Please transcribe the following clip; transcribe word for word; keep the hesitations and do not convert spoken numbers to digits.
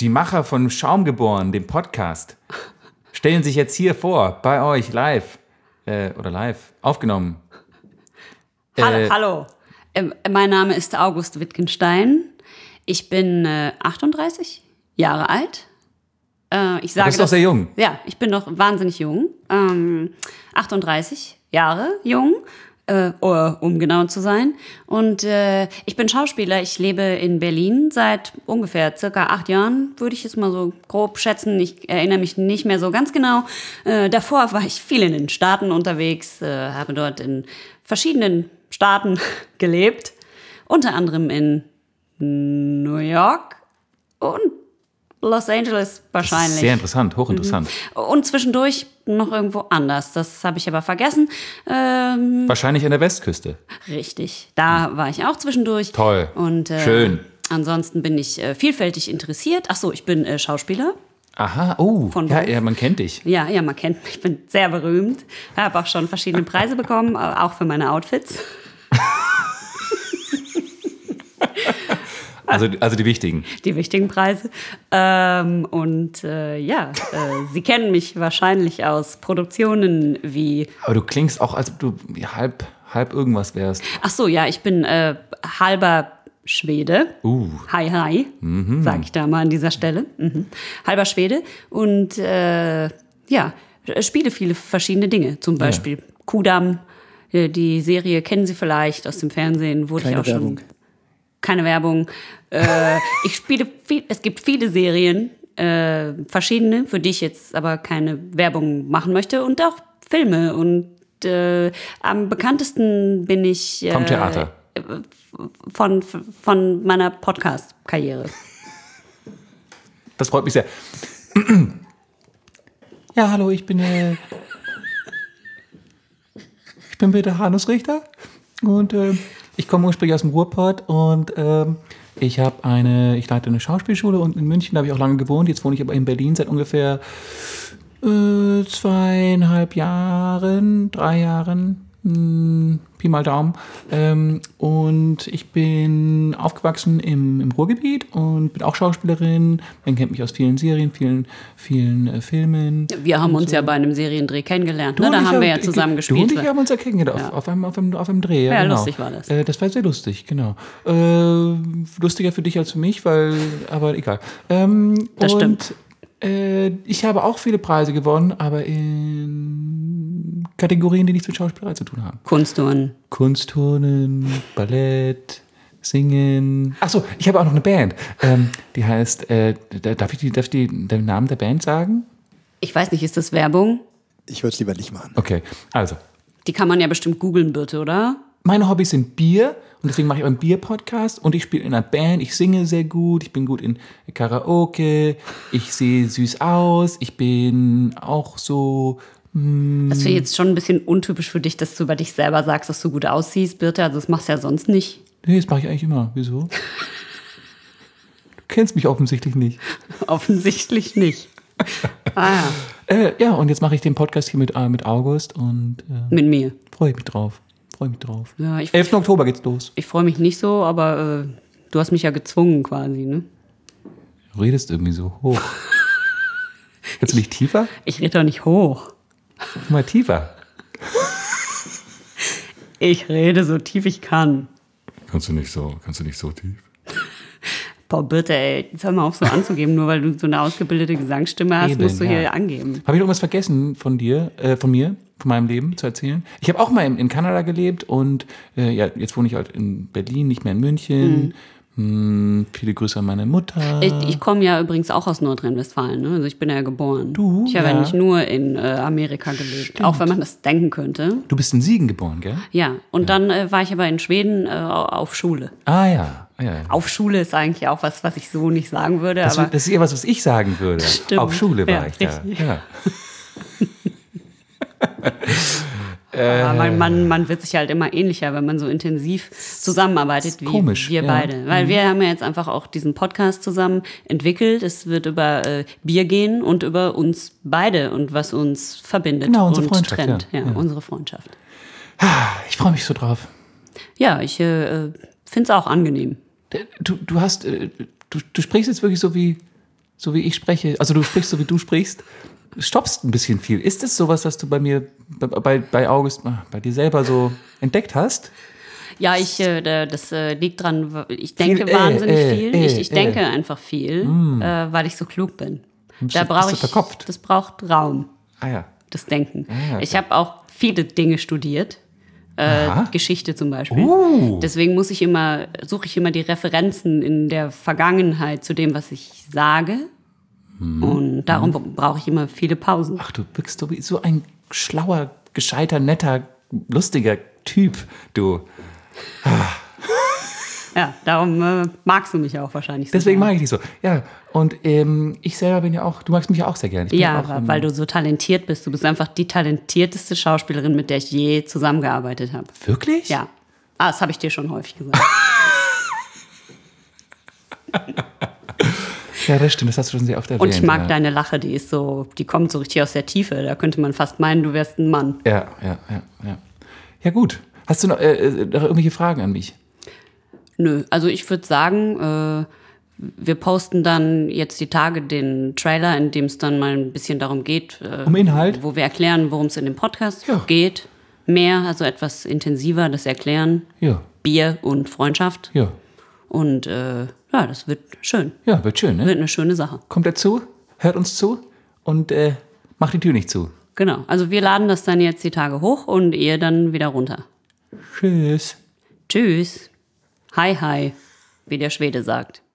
Die Macher von Schaum geboren, dem Podcast, stellen sich jetzt hier vor, bei euch live, äh, oder live, aufgenommen. Hallo, Äh, hallo. Ähm, mein Name ist August Wittgenstein. Ich bin äh, achtunddreißig Jahre alt. Äh, ich sage du bist doch das, sehr jung. Ja, ich bin noch wahnsinnig jung. Ähm, achtunddreißig Jahre jung, äh, um genau zu sein. Und äh, ich bin Schauspieler. Ich lebe in Berlin seit ungefähr circa acht Jahren, würde ich jetzt mal so grob schätzen. Ich erinnere mich nicht mehr so ganz genau. Äh, davor war ich viel in den Staaten unterwegs, äh, habe dort in verschiedenen Staaten gelebt, unter anderem in New York und Los Angeles wahrscheinlich. Sehr interessant, hochinteressant. Mhm. Und zwischendurch noch irgendwo anders. Das habe ich aber vergessen. Ähm, Wahrscheinlich an der Westküste. richtig, da war ich auch zwischendurch. Toll, und, äh, schön. Ansonsten bin ich äh, vielfältig interessiert. Ach so, ich bin äh, Schauspieler. Aha, oh, Von ja, Beruf. ja, man kennt dich. Ja, ja, man kennt mich. Ich bin sehr berühmt. Habe auch schon verschiedene Preise bekommen, auch für meine Outfits. Also, also die wichtigen. Die wichtigen Preise. Ähm, und äh, ja, äh, Sie kennen mich wahrscheinlich aus Produktionen wie... Aber du klingst auch, als ob du halb, halb irgendwas wärst. Ach so, ja, ich bin äh, halber Schwede. Uh. Hi, hi, mhm. sage ich da mal an dieser Stelle. Mhm. Halber Schwede. Und äh, ja, spiele viele verschiedene Dinge. Zum Beispiel ja. Kudamm. Die Serie kennen Sie vielleicht aus dem Fernsehen. Wurde Keine ich auch Werbung. schon... Keine Werbung. Äh, ich spiele viel, es gibt viele Serien, äh, verschiedene, für die ich jetzt aber keine Werbung machen möchte und auch Filme. Und äh, am bekanntesten bin ich äh, vom Theater. Von, von meiner Podcast-Karriere. Das freut mich sehr. Ja, hallo, ich bin äh, ich bin Peter Hanus Richter und äh, ich komme ursprünglich aus dem Ruhrpott und ähm, ich habe eine, ich leite eine Schauspielschule und in München, da habe ich auch lange gewohnt. Jetzt wohne ich aber in Berlin seit ungefähr äh, zweieinhalb Jahren, drei Jahren, mh, Pi mal Daumen. Ähm, und ich bin aufgewachsen im, im Ruhrgebiet und bin auch Schauspielerin. Man kennt mich aus vielen Serien, vielen, vielen äh, Filmen. Wir haben uns so. ja bei einem Seriendreh kennengelernt. Ne? Da haben wir ja zusammen gespielt. Du und ich haben uns ja kennengelernt ja. auf, auf, einem, auf, einem, auf einem Dreh. Ja, ja genau. lustig war das. Äh, das war sehr lustig, genau. Äh, lustiger für dich als für mich, weil, aber egal. Ähm, das und, stimmt. Äh, ich habe auch viele Preise gewonnen, aber in Kategorien, die nichts mit Schauspielerei zu tun haben. Kunstturnen. Kunstturnen, Ballett, Singen. Achso, ich habe auch noch eine Band. Ähm, die heißt, äh, darf ich, die, darf ich die, den Namen der Band sagen? Ich weiß nicht, ist das Werbung? Ich würde es lieber nicht machen. Okay, also. Die kann man ja bestimmt googeln, bitte, oder? Meine Hobbys sind Bier und deswegen mache ich auch einen Bier-Podcast und ich spiele in einer Band, ich singe sehr gut, ich bin gut in Karaoke, ich sehe süß aus, ich bin auch so... Mm, das wäre jetzt schon ein bisschen untypisch für dich, dass du über dich selber sagst, dass du gut aussiehst, Birte, also das machst du ja sonst nicht. Nee, das mache ich eigentlich immer. Wieso? Du kennst mich offensichtlich nicht. Offensichtlich nicht. Ah ja. Äh, ja, und jetzt mache ich den Podcast hier mit, äh, mit August und äh, mit mir. Freue ich mich drauf. Freue mich drauf. Ja, ich, elften Oktober geht's los. Ich freue mich nicht so, aber äh, du hast mich ja gezwungen quasi, ne? Du redest irgendwie so hoch. Kannst du nicht tiefer? Ich rede doch nicht hoch. Mal tiefer. Ich rede so tief ich kann. Kannst du nicht so, kannst du nicht so tief? Boah, bitte, ey, jetzt hör mal auf so anzugeben, nur weil du so eine ausgebildete Gesangsstimme hast, Eben, musst du ja. hier angeben. Habe ich irgendwas vergessen von dir, äh, von mir, von meinem Leben zu erzählen? Ich habe auch mal in, in Kanada gelebt und äh, ja, jetzt wohne ich halt in Berlin, nicht mehr in München. Mhm. Hm, viele Grüße an meine Mutter. Ich, ich komme ja übrigens auch aus Nordrhein-Westfalen, ne? Also ich bin ja geboren. Du? Ich habe ja. ja nicht nur in äh, Amerika gelebt, Stimmt. auch wenn man das denken könnte. Du bist in Siegen geboren, gell? Ja, und ja. dann äh, war ich aber in Schweden äh, auf Schule. Ah ja. Ah, ja. Auf Schule ist eigentlich auch was, was ich so nicht sagen würde. Das, aber das ist eher was, was ich sagen würde. Stimmt. Auf Schule war ja, ich da. Ja. Aber man, man, man wird sich halt immer ähnlicher, wenn man so intensiv zusammenarbeitet wie komisch, wir ja. beide. Weil mhm. wir haben ja jetzt einfach auch diesen Podcast zusammen entwickelt. Es wird über äh, Bier gehen und über uns beide und was uns verbindet genau, unsere und Freundschaft, trennt. Ja, ja, ja. unsere Freundschaft. Ich freue mich so drauf. Ja, ich äh, finde es auch angenehm. Du, du hast, du, du sprichst jetzt wirklich so wie, so wie ich spreche, also du sprichst so wie du sprichst, stoppst ein bisschen viel. Ist es sowas, was du bei mir, bei, bei August, bei dir selber so entdeckt hast? Ja, ich, äh, das äh, liegt dran, ich denke Viel, äh, wahnsinnig äh, viel. äh, ich ich äh. denke einfach viel, Mm. äh, weil ich so klug bin. Bist Da du- brauche bist du ich, verkopft? das braucht Raum, Ah ja. das Denken. Ah, okay. Ich habe auch viele Dinge studiert. Äh, Aha. Geschichte zum Beispiel. Uh. Deswegen muss ich immer, suche ich immer die Referenzen in der Vergangenheit zu dem, was ich sage. Und darum brauche ich immer viele Pausen. Ach, du bist so wie so ein schlauer, gescheiter, netter, lustiger Typ, du. Ja, darum äh, magst du mich auch wahrscheinlich so. Deswegen sehr. mag ich dich so. Ja, und ähm, ich selber bin ja auch, du magst mich ja auch sehr gerne. Ich bin Ja, auch, ähm, weil du so talentiert bist. Du bist einfach die talentierteste Schauspielerin, mit der ich je zusammengearbeitet habe. Wirklich? Ja. Ah, das habe ich dir schon häufig gesagt. Ja, das stimmt, das hast du schon sehr oft erwähnt. Und ich mag ja. deine Lache, die ist so, die kommt so richtig aus der Tiefe. Da könnte man fast meinen, du wärst ein Mann. Ja, ja, ja, ja. Ja, gut. Hast du noch, äh, äh, noch irgendwelche Fragen an mich? Nö, also ich würde sagen, äh, wir posten dann jetzt die Tage den Trailer, in dem es dann mal ein bisschen darum geht. Äh, Um Inhalt? Wo wir erklären, worum es in dem Podcast Ja. geht. Mehr, also etwas intensiver, das Erklären. Ja, Bier und Freundschaft. ja. Und äh, ja, das wird schön. Ja, wird schön, ne? Wird eine schöne Sache. Kommt dazu, hört uns zu und äh, macht die Tür nicht zu. Genau. Also wir laden das dann jetzt die Tage hoch und ihr dann wieder runter. Tschüss. Tschüss. Hi, hi, wie der Schwede sagt.